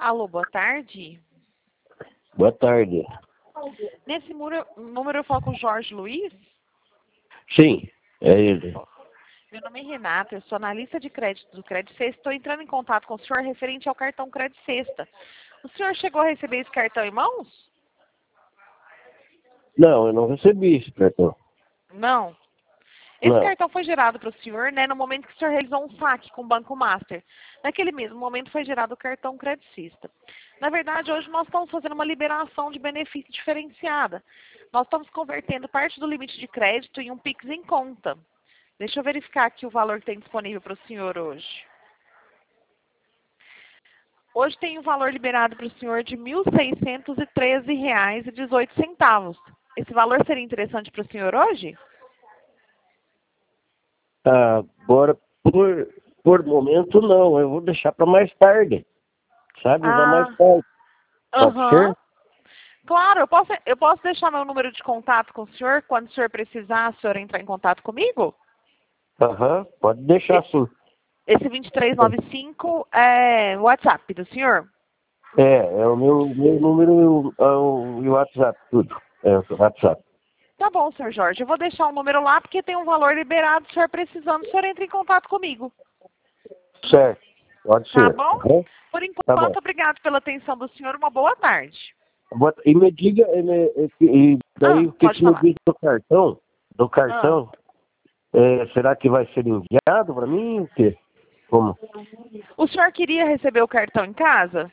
Alô, boa tarde. Boa tarde. Nesse número eu falo com o Jorge Luiz. Sim, é ele. Meu nome é Renata, eu sou analista de crédito do Crédito Sexta. Estou entrando em contato com o senhor referente ao cartão Crédito Sexta. O senhor chegou a receber esse cartão em mãos? Não, eu não recebi esse cartão. Não. Esse Não. cartão foi gerado para o senhor, né, no momento que o senhor realizou um saque com o Banco Master. Naquele mesmo momento foi gerado o cartão Crédito Sexta. Na verdade, hoje nós estamos fazendo uma liberação de benefício diferenciada. Nós estamos convertendo parte do limite de crédito em um Pix em conta. Deixa eu verificar aqui o valor que tem disponível para o senhor hoje. Hoje tem um valor liberado para o senhor de R$ 1.613,18. Esse valor seria interessante para o senhor hoje? Agora, por momento, não. Eu vou deixar para mais tarde. Sabe? Usar mais tarde. Pode Aham. ser? Claro, eu posso deixar meu número de contato com o senhor. Quando o senhor precisar, o senhor entrar em contato comigo? Aham, pode deixar sim. Esse 2395 é o WhatsApp do senhor? É o meu número e o WhatsApp, tudo. É o WhatsApp. Tá bom, senhor Jorge. Eu vou deixar o número lá porque tem um valor liberado. Se o senhor precisando, o senhor entra em contato comigo. Certo, pode Tá ser. bom? Aham. Por Tá bom. enquanto, obrigado pela atenção do senhor. Uma boa tarde. E me diga, e daí o que Pode que me falar. diz do cartão? Do cartão? Será que vai ser enviado para mim? O quê? Como? O senhor queria receber o cartão em casa?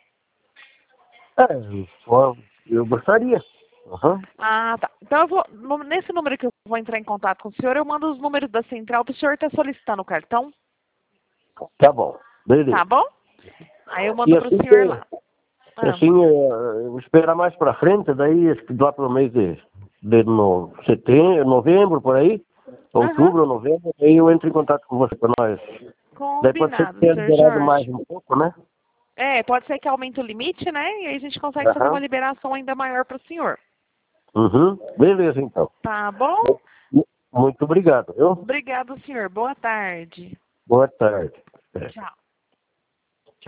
Eu gostaria. Aham. Ah, tá. Então eu vou, nesse número que eu vou entrar em contato com o senhor, eu mando os números da central para o senhor estar solicitando o cartão. Tá bom. Tá Beleza. bom? Aí eu mando E para o assim, senhor lá. eu vou esperar mais para frente, daí acho que lá pelo mês de setembro, novembro, por aí, Aham. outubro, novembro, aí eu entro em contato com você para nós. Daí pode ser que Combinado, tenha senhor liberado mais Jorge. um pouco, né? Pode ser que aumente o limite, né? E aí a gente consegue fazer uma Aham. liberação ainda maior para o senhor. Uhum. Beleza, então. Tá bom? Muito obrigado, viu? Obrigado, senhor. Boa tarde. Boa tarde. Tchau.